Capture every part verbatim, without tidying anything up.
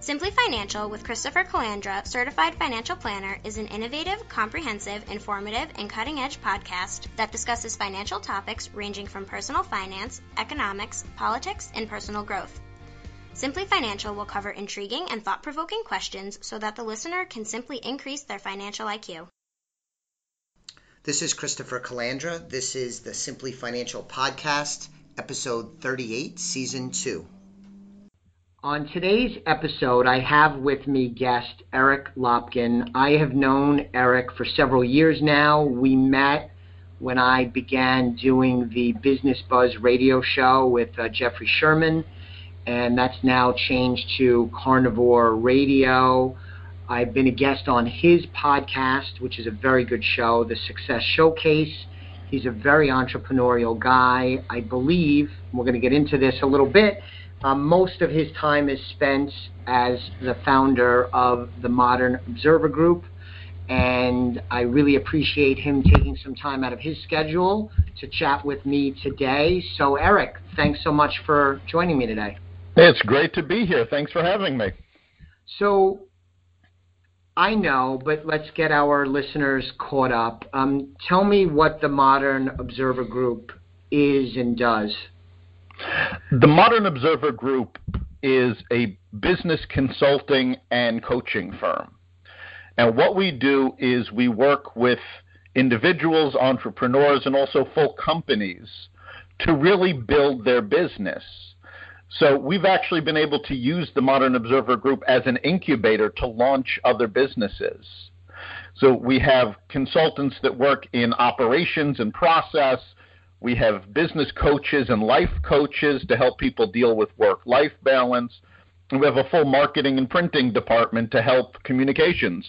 Simply Financial with Christopher Calandra, Certified Financial Planner, is an innovative, comprehensive, informative, and cutting-edge podcast that discusses financial topics ranging from personal finance, economics, politics, and personal growth. Simply Financial will cover intriguing and thought-provoking questions so that the listener can simply increase their financial I Q. This is Christopher Calandra. This is the Simply Financial Podcast, episode thirty-eight, season two. On today's episode, I have with me guest Eric Lopkin. I have known Eric for several years now. We met when I began doing the Business Buzz radio show with uh, Jeffrey Sherman, and that's now changed to Carnivore Radio. I've been a guest on his podcast, which is a very good show, The Success Showcase. He's a very entrepreneurial guy. I believe, we're going to get into this a little bit, Um, most of his time is spent as the founder of the Modern Observer Group, and I really appreciate him taking some time out of his schedule to chat with me today. So, Eric, thanks so much for joining me today. It's great to be here. Thanks for having me. So, I know, but let's get our listeners caught up. Um, tell me what the Modern Observer Group is and does. The Modern Observer Group is a business consulting and coaching firm. And what we do is we work with individuals, entrepreneurs, and also full companies to really build their business. So we've actually been able to use the Modern Observer Group as an incubator to launch other businesses. So we have consultants that work in operations and process. We have business coaches and life coaches to help people deal with work-life balance. And we have a full marketing and printing department to help communications.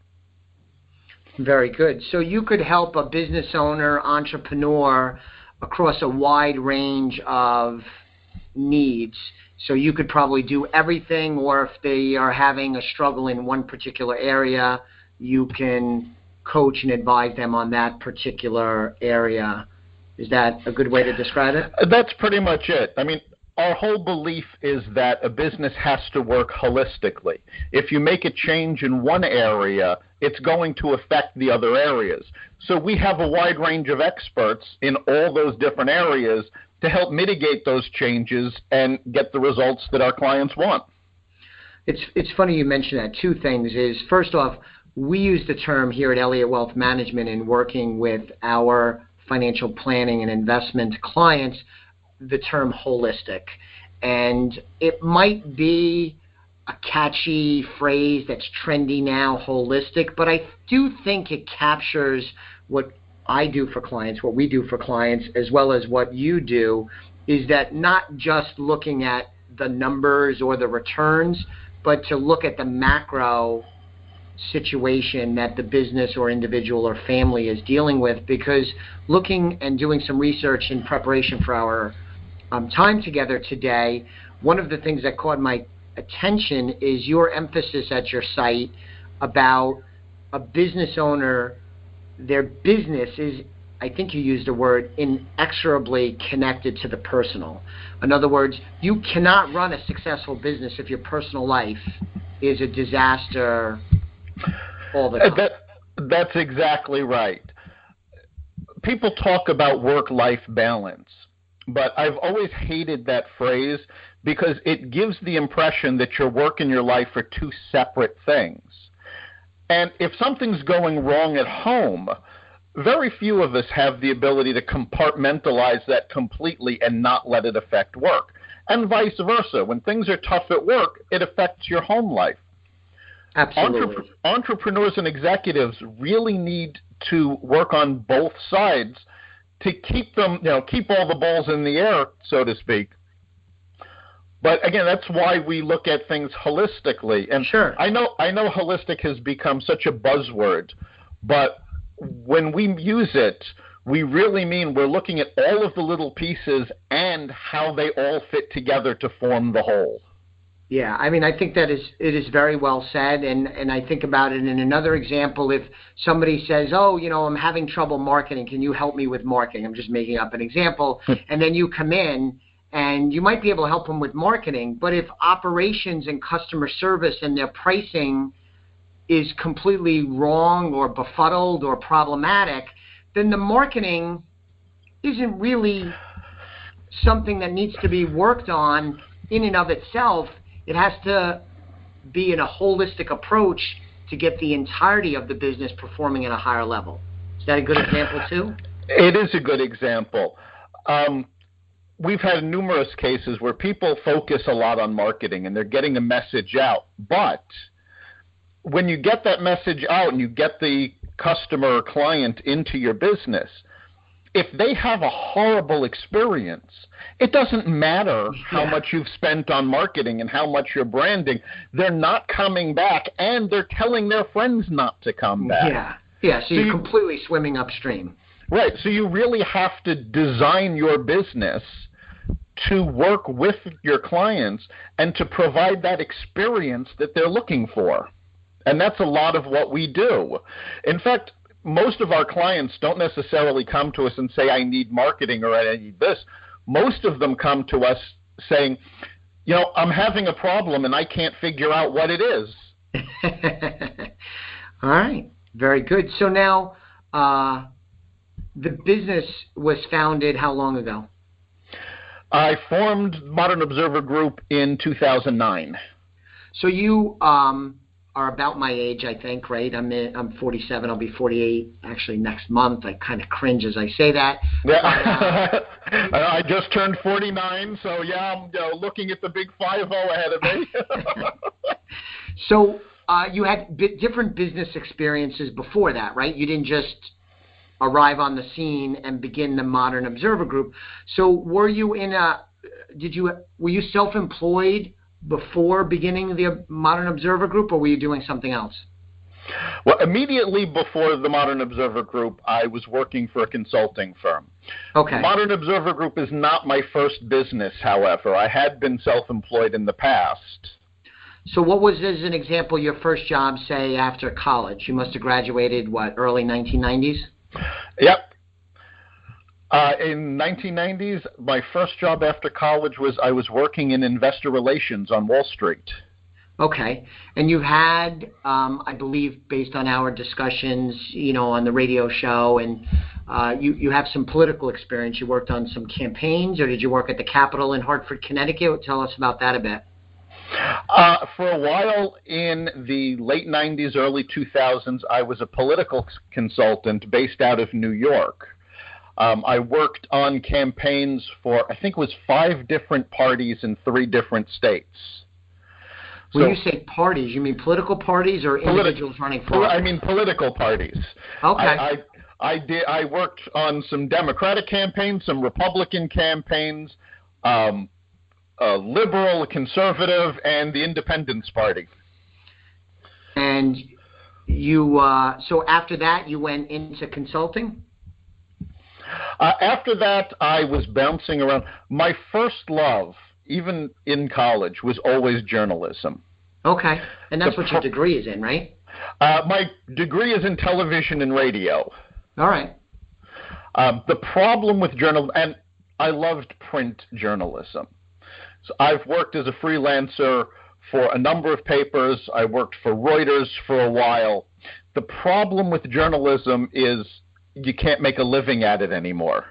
Very good. So you could help a business owner, entrepreneur across a wide range of needs. So you could probably do everything, or if they are having a struggle in one particular area, you can coach and advise them on that particular area. Is that a good way to describe it? That's pretty much it. I mean, our whole belief is that a business has to work holistically. If you make a change in one area, it's going to affect the other areas. So we have a wide range of experts in all those different areas to help mitigate those changes and get the results that our clients want. It's it's funny you mention that. Two things is, first off, we use the term here at Elliott Wealth Management in working with our financial planning and investment clients, the term holistic. And it might be a catchy phrase that's trendy now, holistic, but I do think it captures what I do for clients, what we do for clients, as well as what you do, is that not just looking at the numbers or the returns, but to look at the macro situation that the business or individual or family is dealing with. Because looking and doing some research in preparation for our um, time together today, one of the things that caught my attention is your emphasis at your site about a business owner, their business is, I think you used the word, inexorably connected to the personal. In other words, you cannot run a successful business if your personal life is a disaster all the time. That, that's exactly right. People talk about work-life balance, but I've always hated that phrase because it gives the impression that your work and your life are two separate things. And if something's going wrong at home, very few of us have the ability to compartmentalize that completely and not let it affect work. And vice versa. When things are tough at work, it affects your home life. Absolutely. Entrep- entrepreneurs and executives really need to work on both sides to keep them, you know, keep all the balls in the air, so to speak. But again, that's why we look at things holistically. And sure. I know, I know, holistic has become such a buzzword, but when we use it, we really mean we're looking at all of the little pieces and how they all fit together to form the whole. Yeah, I mean, I think that is it is very well said, and, and I think about it in another example. If somebody says, oh, you know, I'm having trouble marketing, can you help me with marketing? I'm just making up an example. And then you come in and you might be able to help them with marketing, but if operations and customer service and their pricing is completely wrong or befuddled or problematic, then the marketing isn't really something that needs to be worked on in and of itself. It has to be in a holistic approach to get the entirety of the business performing at a higher level. Is that a good example too? It is a good example. Um, we've had numerous cases where people focus a lot on marketing and they're getting a message out. But when you get that message out and you get the customer or client into your business, if they have a horrible experience, it doesn't matter how yeah. much you've spent on marketing and how much you're branding. They're not coming back, and they're telling their friends not to come back. Yeah, yeah. So, so you're you, completely swimming upstream. Right. So you really have to design your business to work with your clients and to provide that experience that they're looking for. And that's a lot of what we do. In fact, most of our clients don't necessarily come to us and say, I need marketing or I need this. Most of them come to us saying, you know, I'm having a problem and I can't figure out what it is. All right. Very good. So now uh, the business was founded how long ago? I formed Modern Observer Group in two thousand nine. So you um, are about my age, I think, right? I'm in, I'm forty-seven. I'll be forty-eight actually next month. I kind of cringe as I say that. Yeah. But, uh, I just turned forty-nine, so yeah, I'm you know, looking at the big five oh ahead of me. So uh, you had b- different business experiences before that, right? You didn't just arrive on the scene and begin the Modern Observer Group. So were you in a? Did you were you self-employed before beginning the Modern Observer Group, or were you doing something else? Well, immediately before the Modern Observer Group, I was working for a consulting firm. Okay. Modern Observer Group is not my first business, however. I had been self-employed in the past. So what was, as an example, your first job, say, after college? You must have graduated, what, early nineteen nineties? Yep. Uh, in nineteen nineties, my first job after college was I was working in investor relations on Wall Street. Okay. And you've had, um, I believe, based on our discussions, you know, on the radio show, and uh, you, you have some political experience. You worked on some campaigns, or did you work at the Capitol in Hartford, Connecticut? Tell us about that a bit. Uh, for a while in the late nineties, early two thousands, I was a political consultant based out of New York. Um, I worked on campaigns for, I think it was five different parties in three different states. When so, you say parties, you mean political parties or politi- individuals running for office? I mean political parties. Okay. I, I, I, did, I worked on some Democratic campaigns, some Republican campaigns, um, a liberal, a conservative, and the Independence Party. And you, uh, so after that, you went into consulting? Uh, after that, I was bouncing around. My first love, even in college, was always journalism. Okay. And that's the what your degree is in, right? Uh, my degree is in television and radio. All right. Um, the problem with journalism, and I loved print journalism. So I've worked as a freelancer for a number of papers. I worked for Reuters for a while. The problem with journalism is you can't make a living at it anymore.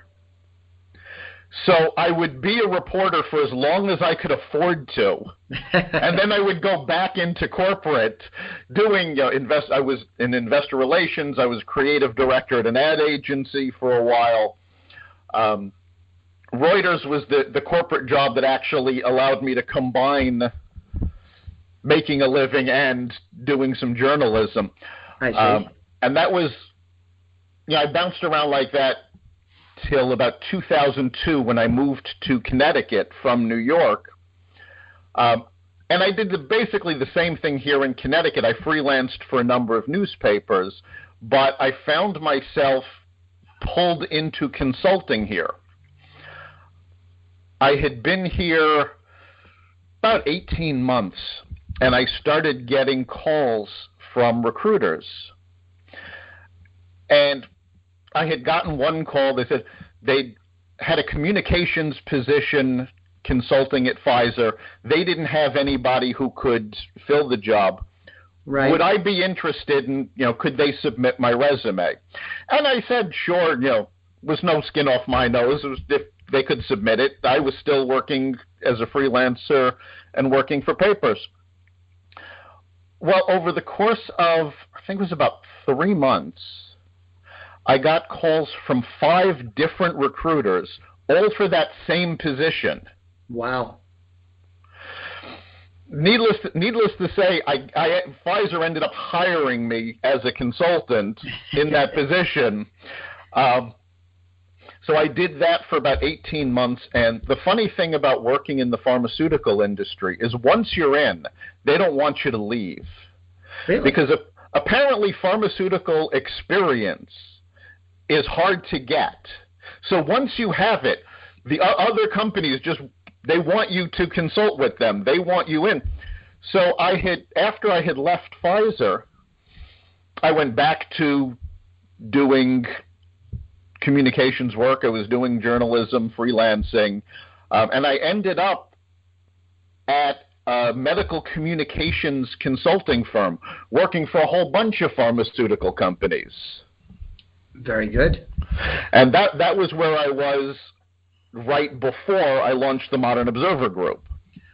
So I would be a reporter for as long as I could afford to, and then I would go back into corporate doing, you know, invest. I was in investor relations. I was creative director at an ad agency for a while. Um, Reuters was the, the corporate job that actually allowed me to combine making a living and doing some journalism. I see. Um, and that was, you know, I bounced around like that till about two thousand two when I moved to Connecticut from New York. Um, and I did the, basically the same thing here in Connecticut. I freelanced for a number of newspapers, but I found myself pulled into consulting here. I had been here about eighteen months, and I started getting calls from recruiters. And I had gotten one call. They said they had a communications position consulting at Pfizer. They didn't have anybody who could fill the job. Right. Would I be interested in, you know, could they submit my resume? And I said, sure, you know, was no skin off my nose. It was, if they could submit it, I was still working as a freelancer and working for papers. Well, over the course of, I think it was about three months, I got calls from five different recruiters, all for that same position. Wow. Needless, needless to say, I, I, Pfizer ended up hiring me as a consultant in that position. Um, so I did that for about eighteen months. And the funny thing about working in the pharmaceutical industry is once you're in, they don't want you to leave. Really? Because apparently pharmaceutical experience is hard to get. So once you have it, the other companies just, they want you to consult with them. They want you in. So I had, after I had left Pfizer, I went back to doing communications work. I was doing journalism, freelancing, um, and I ended up at a medical communications consulting firm, working for a whole bunch of pharmaceutical companies. Very good. And that, that was where I was right before I launched the Modern Observer Group.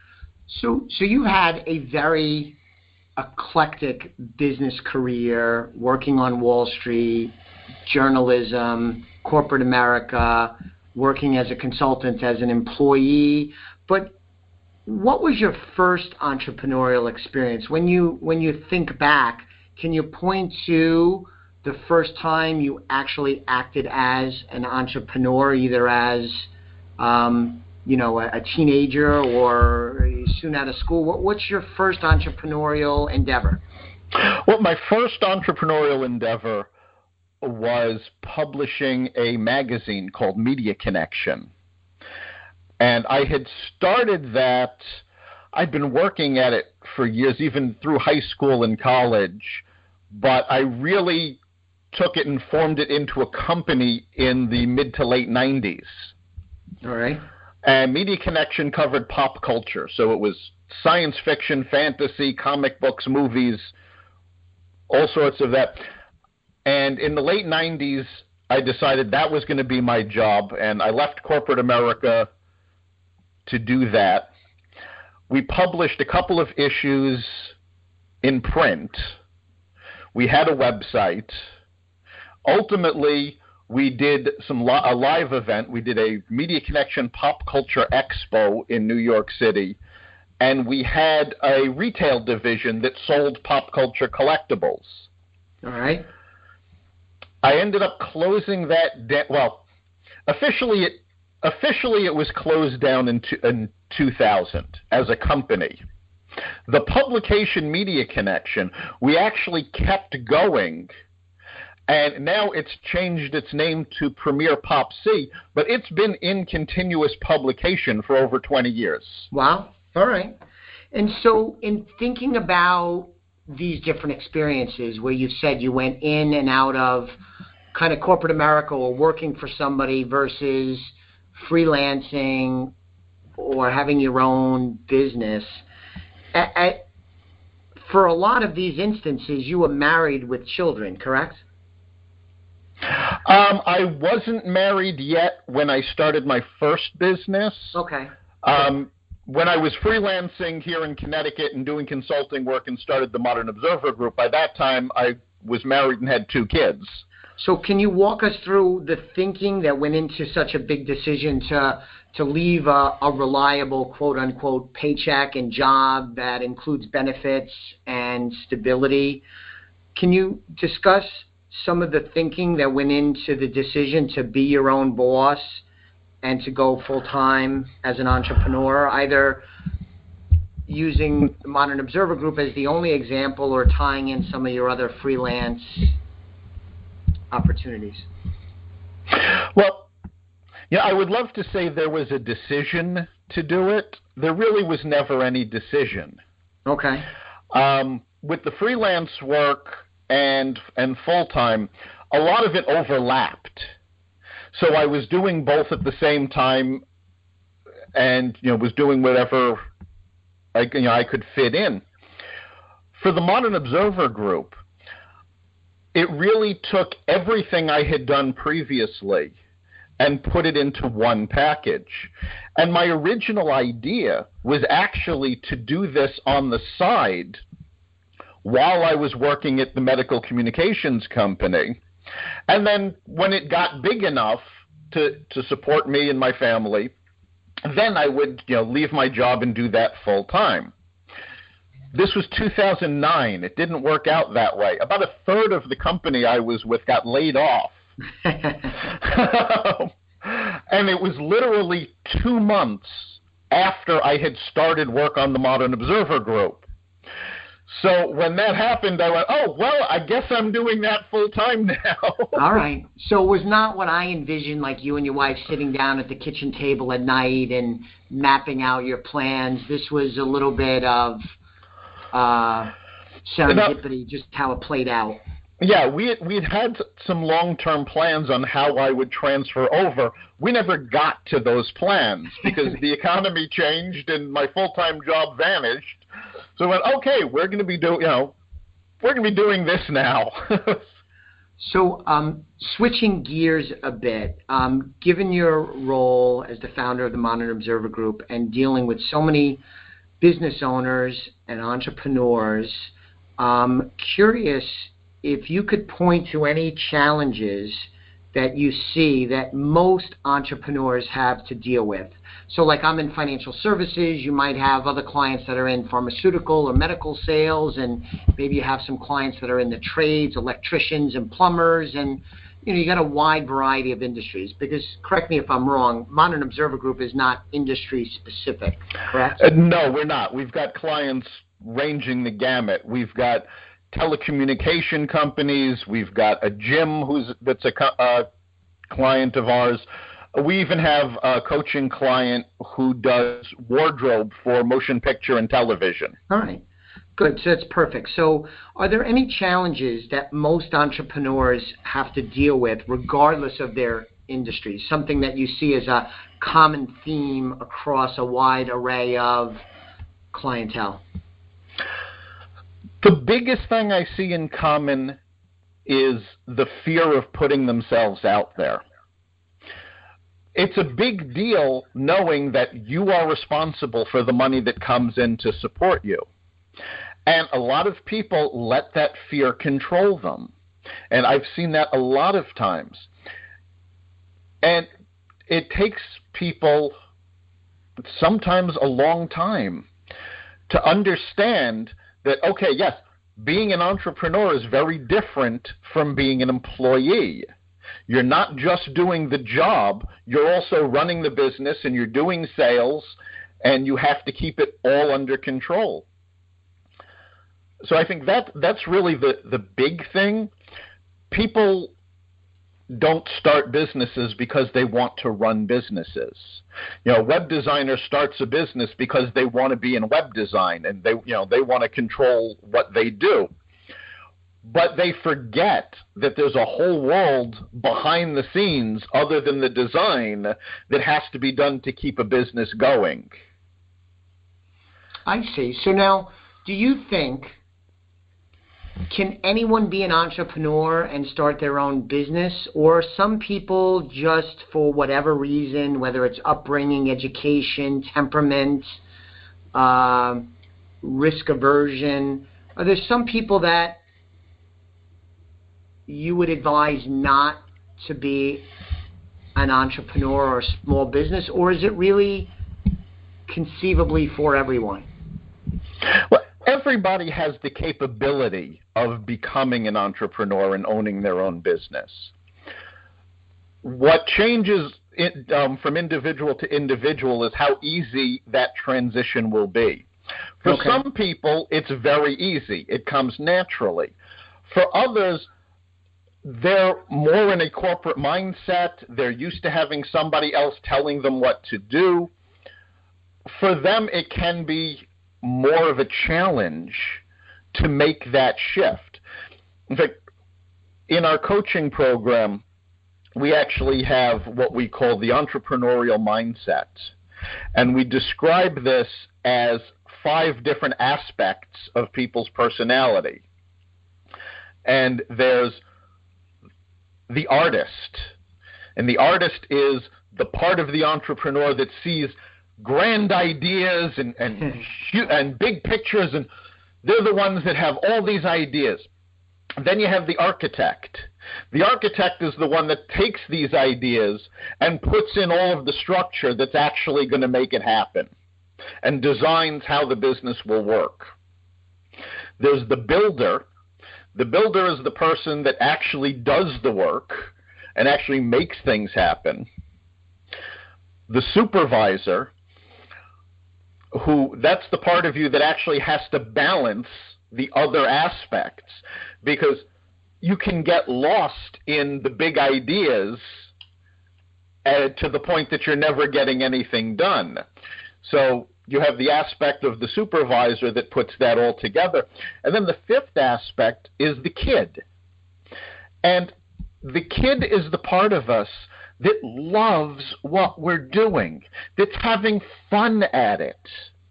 So, so you had a very eclectic business career, working on Wall Street, journalism, corporate America, working as a consultant, as an employee. But what was your first entrepreneurial experience? When you when you think back, can you point to the first time you actually acted as an entrepreneur, either as um, you know, a, a teenager or soon out of school? What, what's your first entrepreneurial endeavor? Well, my first entrepreneurial endeavor was publishing a magazine called Media Connection. And I had started that, I'd been working at it for years, even through high school and college, but I really took it and formed it into a company in the mid to late nineties. All right. And Media Connection covered pop culture. So it was science fiction, fantasy, comic books, movies, all sorts of that. And in the late nineties, I decided that was going to be my job, and I left corporate America to do that. We published a couple of issues in print. We had a website. Ultimately, we did some li- a live event. We did a Media Connection Pop Culture Expo in New York City, and we had a retail division that sold pop culture collectibles. All right. I ended up closing that down. Well, officially it officially it was closed down in, two, in two thousand as a company. The publication Media Connection, we actually kept going, and now it's changed its name to Premier Pop C, but it's been in continuous publication for over twenty years. Wow. All right. And so in thinking about these different experiences where you said you went in and out of kind of corporate America or working for somebody versus freelancing or having your own business, at, at, for a lot of these instances, you were married with children, correct? Um, I wasn't married yet when I started my first business. Okay. Um, when I was freelancing here in Connecticut and doing consulting work and started the Modern Observer Group, by that time I was married and had two kids. So can you walk us through the thinking that went into such a big decision to to leave a, a reliable, quote-unquote, paycheck and job that includes benefits and stability? Can you discuss some of the thinking that went into the decision to be your own boss and to go full-time as an entrepreneur, either using the Modern Observer Group as the only example or tying in some of your other freelance opportunities? Well, yeah, I would love to say there was a decision to do it. There really was never any decision. Okay. Um, with the freelance work and and full-time, a lot of it overlapped. So I was doing both at the same time, and you know was doing whatever I, you know, I could fit in. For the Modern Observer Group, it really took everything I had done previously and put it into one package. And my original idea was actually to do this on the side while I was working at the medical communications company. And then when it got big enough to, to support me and my family, then I would, you know, leave my job and do that full time. This was two thousand nine. It didn't work out that way. About a third of the company I was with got laid off. And it was literally two months after I had started work on the Modern Observer Group. So when that happened, I went, oh, well, I guess I'm doing that full time now. All right. So it was not what I envisioned, like you and your wife sitting down at the kitchen table at night and mapping out your plans. This was a little bit of uh, serendipity, just how it played out. Yeah, we we'd had some long-term plans on how I would transfer over. We never got to those plans because the economy changed and my full-time job vanished. So I went, okay, we're going to be doing, you know, we're going to be doing this now. So um, switching gears a bit, um, given your role as the founder of the Modern Observer Group and dealing with so many business owners and entrepreneurs, um, curious if you could point to any challenges that you see that most entrepreneurs have to deal with. So like I'm in financial services, you might have other clients that are in pharmaceutical or medical sales, and maybe you have some clients that are in the trades, electricians and plumbers, and you know, you got a wide variety of industries. Because, correct me if I'm wrong, Modern Observer Group is not industry specific, correct? Uh, no, we're not. We've got clients ranging the gamut. We've got telecommunication companies. We've got a gym who's that's a uh, client of ours. We even have a coaching client who does wardrobe for motion picture and television. All right. Good. So that's perfect. So are there any challenges that most entrepreneurs have to deal with regardless of their industry? Something that you see as a common theme across a wide array of clientele? The biggest thing I see in common is the fear of putting themselves out there. It's a big deal knowing that you are responsible for the money that comes in to support you. And a lot of people let that fear control them. And I've seen that a lot of times. And it takes people sometimes a long time to understand that, okay, yes, being an entrepreneur is very different from being an employee. You're not just doing the job, you're also running the business and you're doing sales, and you have to keep it all under control. So I think that that's really the, the big thing. People don't start businesses because they want to run businesses. You know, a web designer starts a business because they want to be in web design and they, you know, they want to control what they do. But they forget that there's a whole world behind the scenes other than the design that has to be done to keep a business going. I see. So now, do you think, can anyone be an entrepreneur and start their own business, or some people just for whatever reason, whether it's upbringing, education, temperament, uh, risk aversion, are there some people that you would advise not to be an entrepreneur or a small business, or is it really conceivably for everyone? Well, everybody has the capability of becoming an entrepreneur and owning their own business. What changes it, um, from individual to individual is how easy that transition will be. For okay. some people, it's very easy. It comes naturally. For others, they're more in a corporate mindset. They're used to having somebody else telling them what to do. For them, it can be more of a challenge to make that shift. In fact, in our coaching program, we actually have what we call the entrepreneurial mindset. And we describe this as five different aspects of people's personality. And there's the artist. And the artist is the part of the entrepreneur that sees grand ideas and, and, and big pictures, and they're the ones that have all these ideas. Then you have the architect. The architect is the one that takes these ideas and puts in all of the structure that's actually going to make it happen and designs how the business will work. There's the builder. The builder is the person that actually does the work and actually makes things happen. The supervisor, who that's the part of you that actually has to balance the other aspects, because you can get lost in the big ideas uh, to the point that you're never getting anything done. So you have the aspect of the supervisor that puts that all together. And then the fifth aspect is the kid. And the kid is the part of us that loves what we're doing, that's having fun at it.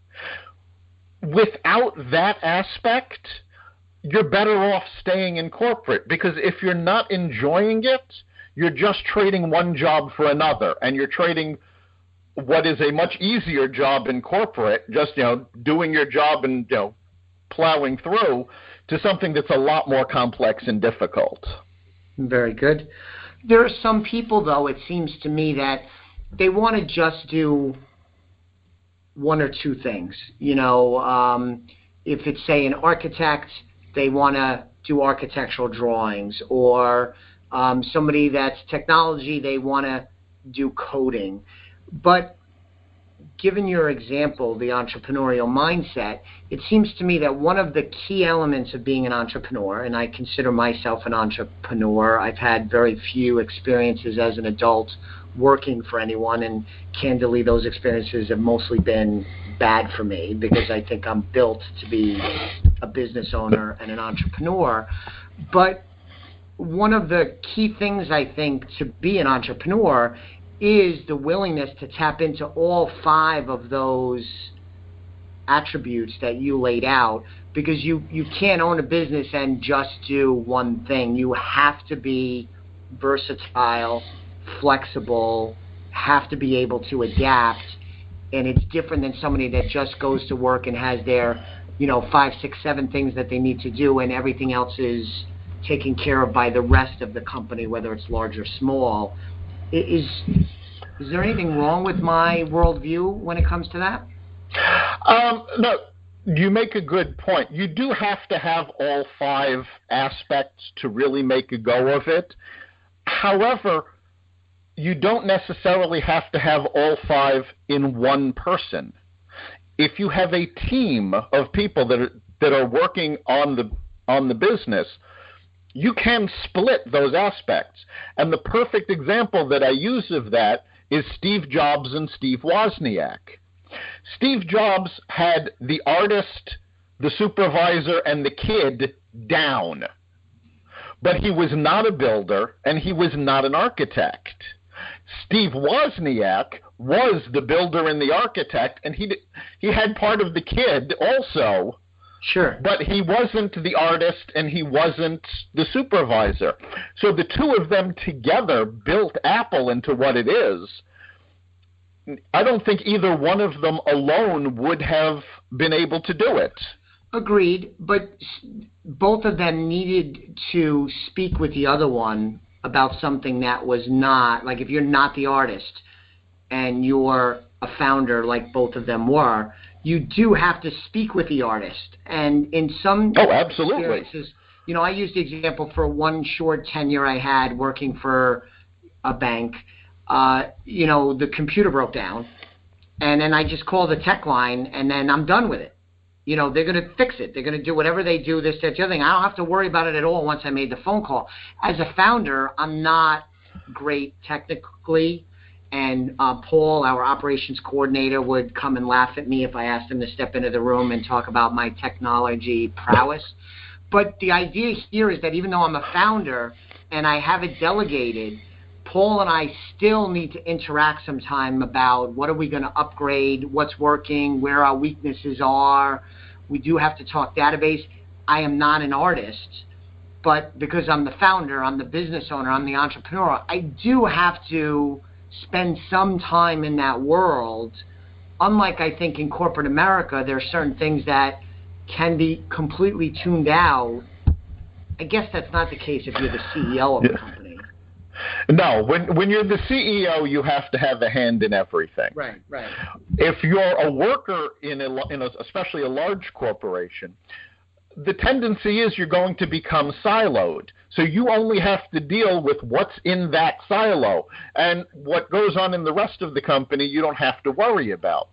Without that aspect, you're better off staying in corporate, because if you're not enjoying it, you're just trading one job for another, and you're trading what is a much easier job in corporate, just, you know, doing your job and, you know, plowing through, to something that's a lot more complex and difficult. Very good. There are some people, though, it seems to me, that they want to just do one or two things. You know, um, if it's, say, an architect, they want to do architectural drawings, or um, somebody that's technology, they want to do coding. But given your example, the entrepreneurial mindset, it seems to me that one of the key elements of being an entrepreneur, and I consider myself an entrepreneur, I've had very few experiences as an adult working for anyone, and candidly those experiences have mostly been bad for me, because I think I'm built to be a business owner and an entrepreneur. But one of the key things, I think, to be an entrepreneur is the willingness to tap into all five of those attributes that you laid out, because you, you can't own a business and just do one thing. You have to be versatile, flexible, have to be able to adapt, and it's different than somebody that just goes to work and has their, you know, five, six, seven things that they need to do, and everything else is taken care of by the rest of the company, whether it's large or small. Is is there anything wrong with my worldview when it comes to that? Um, no, you make a good point. You do have to have all five aspects to really make a go of it. However, you don't necessarily have to have all five in one person. If you have a team of people that are, that are working on the on the business, you can split those aspects. And the perfect example that I use of that is Steve Jobs and Steve Wozniak. Steve Jobs had the artist, the supervisor, and the kid down. But he was not a builder, and he was not an architect. Steve Wozniak was the builder and the architect, and he he had part of the kid also. Sure. But he wasn't the artist and he wasn't the supervisor. So the two of them together built Apple into what it is. I don't think either one of them alone would have been able to do it. Agreed, but both of them needed to speak with the other one about something that was not, like if you're not the artist and you're a founder like both of them were, you do have to speak with the artist. And in some oh, absolutely. experiences, you know, I used the example for one short tenure I had working for a bank. Uh, you know, the computer broke down, and then I just call the tech line, and then I'm done with it. You know, they're going to fix it. They're going to do whatever they do, this, that, the other thing. I don't have to worry about it at all once I made the phone call. As a founder, I'm not great technically. And uh, Paul, our operations coordinator, would come and laugh at me if I asked him to step into the room and talk about my technology prowess. But the idea here is that even though I'm a founder and I have it delegated, Paul and I still need to interact sometime about what are we going to upgrade, what's working, where our weaknesses are. We do have to talk database. I am not an artist, but because I'm the founder, I'm the business owner, I'm the entrepreneur, I do have to spend some time in that world. Unlike, I think, in corporate America, there are certain things that can be completely tuned out. I guess that's not the case if you're the C E O of a company. No, when when you're the C E O, you have to have a hand in everything. Right, right. If you're a worker in a, in a, especially a large corporation, the tendency is you're going to become siloed. So you only have to deal with what's in that silo, and what goes on in the rest of the company you don't have to worry about.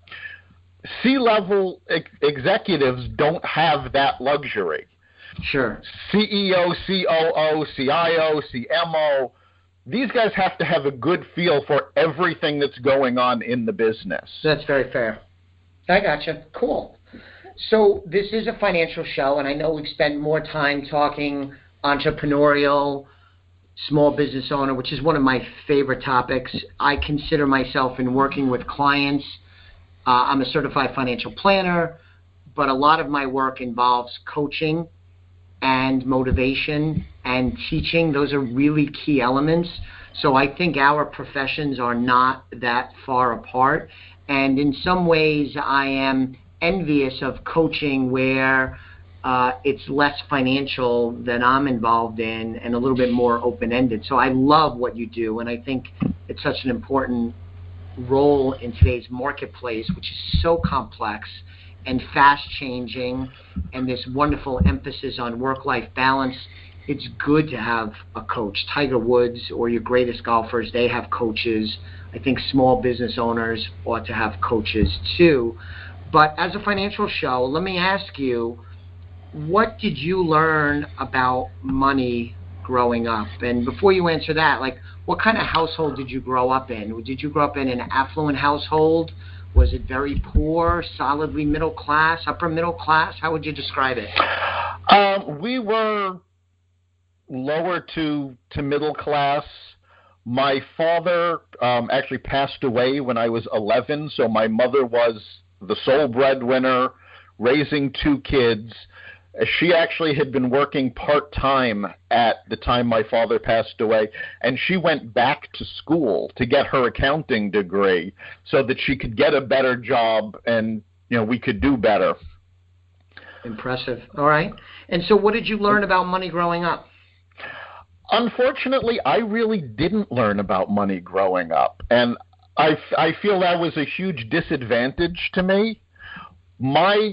C-level ex- executives don't have that luxury. Sure. C E O, C O O, C I O, C M O, these guys have to have a good feel for everything that's going on in the business. That's very fair. I gotcha. Cool. So this is a financial show, and I know we've spent more time talking entrepreneurial, small business owner, which is one of my favorite topics. I consider myself in working with clients. Uh, I'm a certified financial planner, but a lot of my work involves coaching and motivation and teaching. Those are really key elements. So I think our professions are not that far apart. And in some ways, I am envious of coaching where uh, it's less financial than I'm involved in and a little bit more open-ended. So I love what you do, and I think it's such an important role in today's marketplace, which is so complex and fast-changing, and this wonderful emphasis on work-life balance. It's good to have a coach. Tiger Woods or your greatest golfers, they have coaches. I think small business owners ought to have coaches too. But as a financial show, let me ask you, what did you learn about money growing up? And before you answer that, like, what kind of household did you grow up in? Did you grow up in an affluent household? Was it very poor, solidly middle class, upper middle class? How would you describe it? Um, we were lower to, to middle class. My father um, actually passed away when I was eleven, so my mother was the sole breadwinner, raising two kids. She actually had been working part-time at the time my father passed away, and she went back to school to get her accounting degree so that she could get a better job and, you know, we could do better. Impressive. All right. And so what did you learn about money growing up? Unfortunately, I really didn't learn about money growing up, and I, I feel that was a huge disadvantage to me. My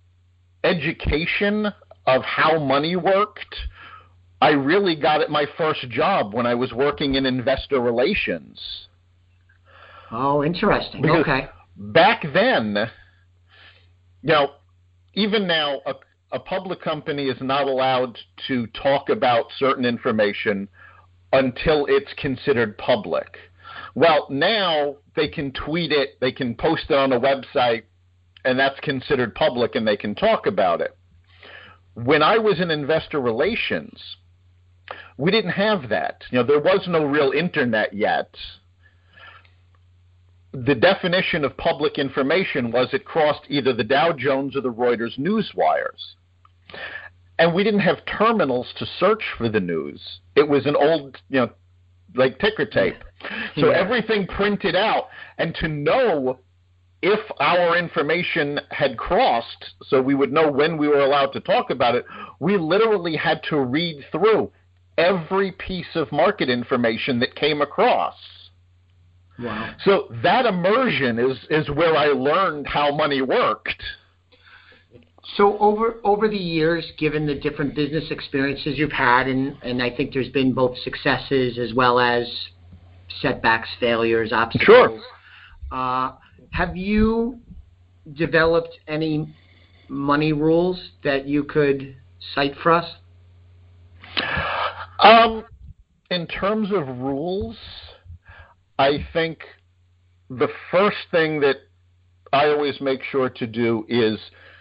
education of how money worked, I really got at my first job when I was working in investor relations. Oh, interesting. Because okay. Back then, you know, even now, a, a public company is not allowed to talk about certain information until it's considered public. Well, now they can tweet it, they can post it on a website, and that's considered public, and they can talk about it. When I was in investor relations, we didn't have that. You know, there was no real internet yet. The definition of public information was it crossed either the Dow Jones or the Reuters news wires. And we didn't have terminals to search for the news. It was an old, you know, like ticker tape. So yeah. Everything printed out. And to know if our information had crossed, so we would know when we were allowed to talk about it, we literally had to read through every piece of market information that came across. Wow. So that immersion is, is where I learned how money worked. So over over the years, given the different business experiences you've had, and, and I think there's been both successes as well as setbacks, failures, obstacles. Sure. Uh, have you developed any money rules that you could cite for us? Um, in terms of rules, I think the first thing that I always make sure to do is,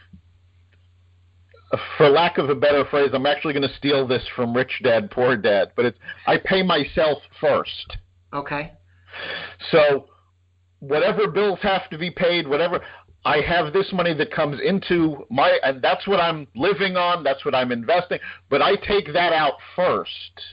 for lack of a better phrase, I'm actually going to steal this from Rich Dad, Poor Dad, but it's, I pay myself first. Okay. So whatever bills have to be paid, whatever, I have this money that comes into my, and that's what I'm living on, that's what I'm investing, but I take that out first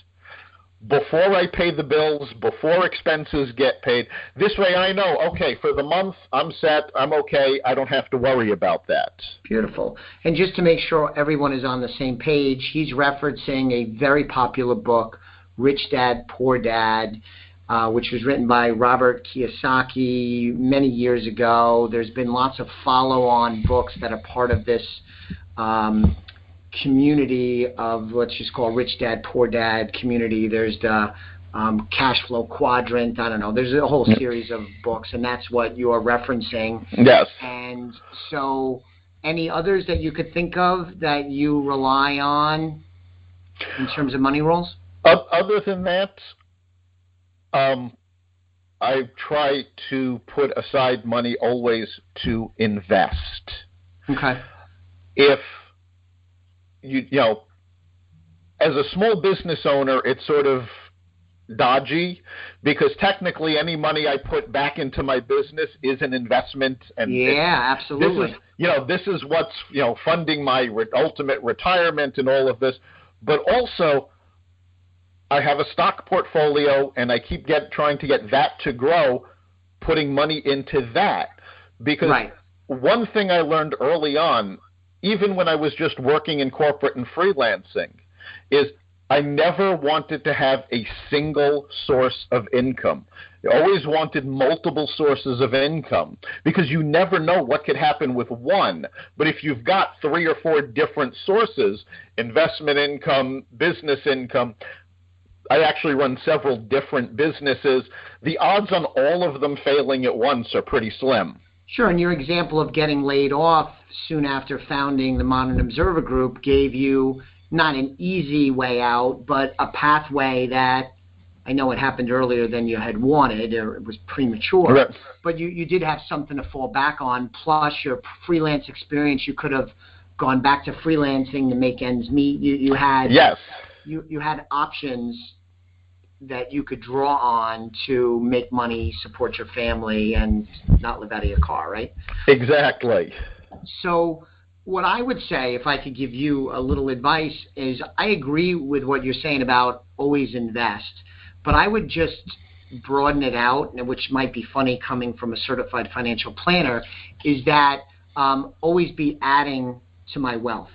before I pay the bills, before expenses get paid. This way I know, okay, for the month, I'm set, I'm okay, I don't have to worry about that. Beautiful. And just to make sure everyone is on the same page, he's referencing a very popular book, Rich Dad, Poor Dad, Uh, which was written by Robert Kiyosaki many years ago. There's been lots of follow-on books that are part of this um, community of, let's just call Rich Dad, Poor Dad community. There's the um, Cash Flow Quadrant. I don't know. There's a whole series of books, and that's what you are referencing. Yes. And so any others that you could think of that you rely on in terms of money rules? Other than that, Um, I try to put aside money always to invest. Okay. If you, you know, as a small business owner, it's sort of dodgy because technically any money I put back into my business is an investment. And yeah, absolutely. This is, you know, this is what's, you know, funding my re- ultimate retirement and all of this. But also, I have a stock portfolio, and I keep get trying to get that to grow, putting money into that. Because right. One thing I learned early on, even when I was just working in corporate and freelancing, is I never wanted to have a single source of income. I always wanted multiple sources of income because you never know what could happen with one. But if you've got three or four different sources, investment income, business income, I actually run several different businesses. The odds on all of them failing at once are pretty slim. Sure, and your example of getting laid off soon after founding the Modern Observer Group gave you not an easy way out, but a pathway that I know it happened earlier than you had wanted, or it was premature, right. But you, you did have something to fall back on, plus your freelance experience. You could have gone back to freelancing to make ends meet. You, you had yes. you, you had options that you could draw on to make money, support your family, and not live out of your car, right? Exactly. So what I would say, if I could give you a little advice, is I agree with what you're saying about always invest, but I would just broaden it out, which might be funny coming from a certified financial planner, is that um, always be adding to my wealth.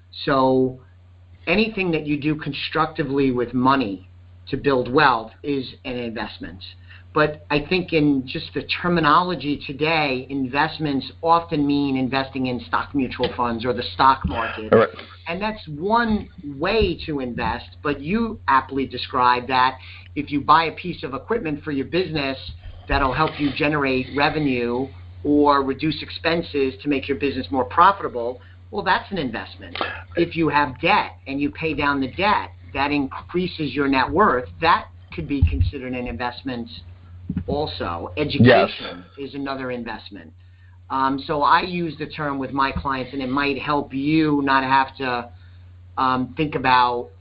So anything that you do constructively with money to build wealth is an investment. But I think in just the terminology today, investments often mean investing in stock mutual funds or the stock market. Right. And that's one way to invest, but you aptly describe that if you buy a piece of equipment for your business that'll help you generate revenue or reduce expenses to make your business more profitable, well, that's an investment. If you have debt and you pay down the debt, that increases your net worth, that could be considered an investment also. Education yes. is another investment. Um, so I use the term with my clients, and it might help you not have to um, think about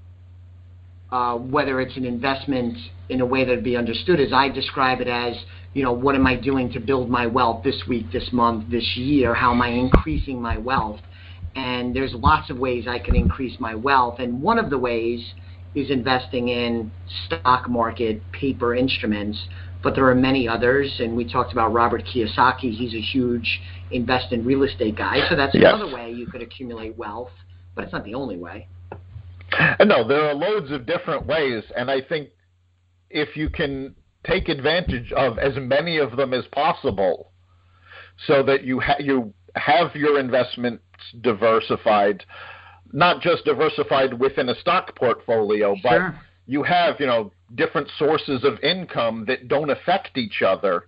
uh, whether it's an investment in a way that would be understood, as I describe it as, you know, what am I doing to build my wealth this week, this month, this year? How am I increasing my wealth? And there's lots of ways I can increase my wealth, and one of the ways is investing in stock market paper instruments, but there are many others, and we talked about Robert Kiyosaki. He's a huge invest in real estate guy, so that's yes. another way you could accumulate wealth, but it's not the only way. No, there are loads of different ways, and I think if you can take advantage of as many of them as possible so that you ha- you have your investments diversified, not just diversified within a stock portfolio, but sure. you have, you know, different sources of income that don't affect each other.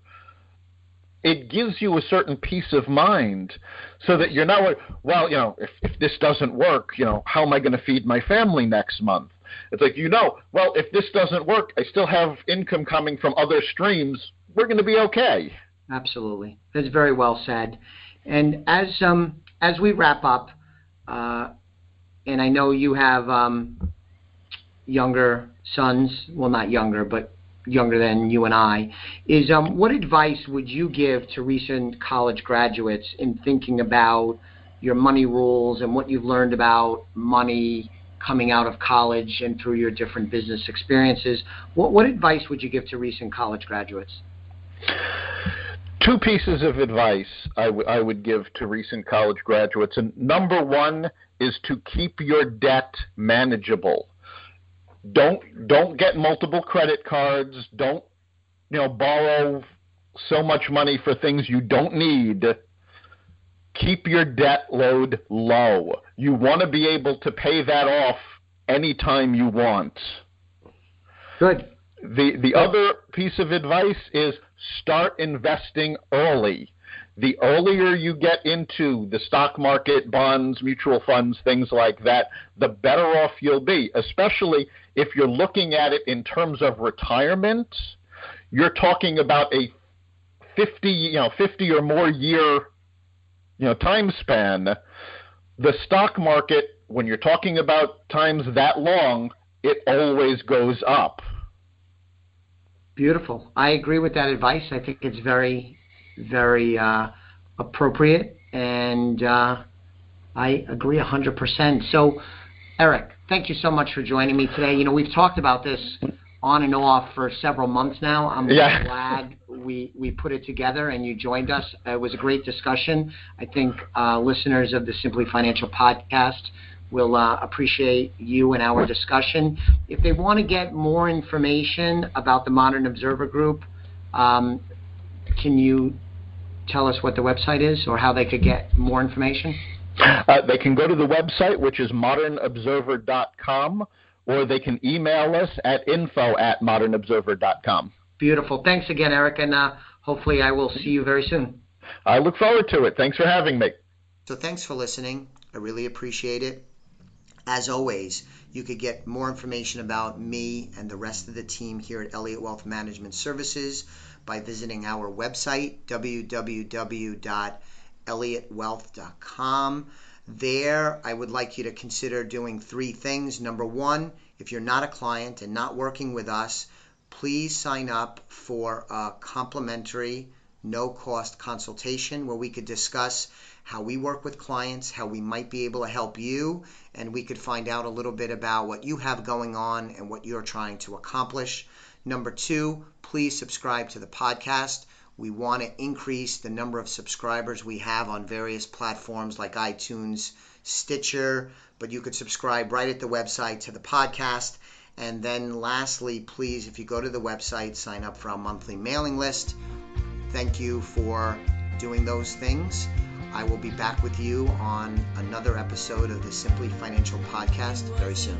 It gives you a certain peace of mind so that you're not, well, you know, if, if this doesn't work, you know, how am I going to feed my family next month? It's like, you know, well, if this doesn't work, I still have income coming from other streams. We're going to be okay. Absolutely. That's very well said. And as um as we wrap up, uh, and I know you have um, younger sons, well, not younger, but younger than you and I, is um, what advice would you give to recent college graduates in thinking about your money rules and what you've learned about money coming out of college and through your different business experiences? What, what advice would you give to recent college graduates? Two pieces of advice I, w- I would give to recent college graduates. And number one is to keep your debt manageable. Don't don't get multiple credit cards. Don't you know borrow so much money for things you don't need. Keep your debt load low. You want to be able to pay that off anytime you want. Good. The the other piece of advice is start investing early. The earlier you get into the stock market, bonds, mutual funds, things like that, the better off you'll be, especially if you're looking at it in terms of retirement. You're talking about a fifty, you know, fifty or more year, you know, time span. The stock market, when you're talking about times that long, it always goes up. Beautiful. I agree with that advice. I think it's very, very uh, appropriate, and uh, I agree one hundred percent. So, Eric, thank you so much for joining me today. You know, we've talked about this on and off for several months now. I'm yeah. glad we, we put it together and you joined us. It was a great discussion. I think uh, listeners of the Simply Financial podcast will uh, appreciate you and our discussion. If they want to get more information about the Modern Observer Group, um, can you tell us what the website is or how they could get more information? Uh, they can go to the website, which is modern observer dot com, or they can email us at info at modern observer dot com. Beautiful. Thanks again, Eric, and uh, hopefully I will see you very soon. I look forward to it. Thanks for having me. So thanks for listening. I really appreciate it. As always, you could get more information about me and the rest of the team here at Elliott Wealth Management Services by visiting our website, w w w dot elliott wealth dot com. There, I would like you to consider doing three things. Number one, if you're not a client and not working with us, please sign up for a complimentary, no-cost consultation where we could discuss how we work with clients, how we might be able to help you, and we could find out a little bit about what you have going on and what you're trying to accomplish. Number two, please subscribe to the podcast. We want to increase the number of subscribers we have on various platforms like iTunes, Stitcher, but you could subscribe right at the website to the podcast. And then lastly, please, if you go to the website, sign up for our monthly mailing list. Thank you for doing those things. I will be back with you on another episode of the Simply Financial podcast very soon.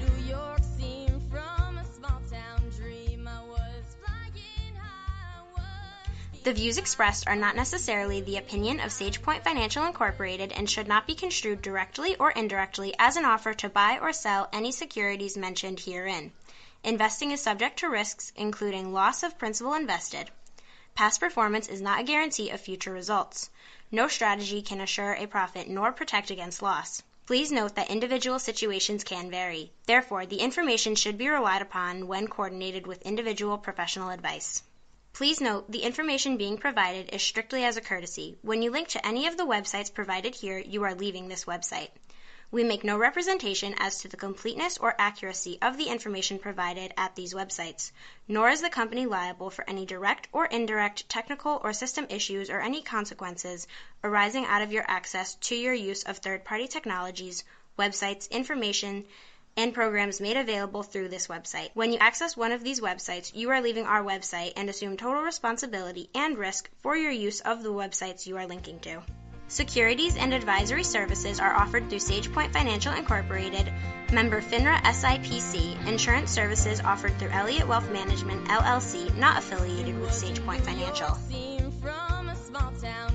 The views expressed are not necessarily the opinion of SagePoint Financial Incorporated and should not be construed directly or indirectly as an offer to buy or sell any securities mentioned herein. Investing is subject to risks, including loss of principal invested. Past performance is not a guarantee of future results. No strategy can assure a profit nor protect against loss. Please note that individual situations can vary. Therefore, the information should be relied upon when coordinated with individual professional advice. Please note, the information being provided is strictly as a courtesy. When you link to any of the websites provided here, you are leaving this website. We make no representation as to the completeness or accuracy of the information provided at these websites, nor is the company liable for any direct or indirect technical or system issues or any consequences arising out of your access to your use of third-party technologies, websites, information, and programs made available through this website. When you access one of these websites, you are leaving our website and assume total responsibility and risk for your use of the websites you are linking to. Securities and advisory services are offered through SagePoint Financial Incorporated, member FINRA S I P C. Insurance services offered through Elliott Wealth Management, L L C, not affiliated with SagePoint Financial.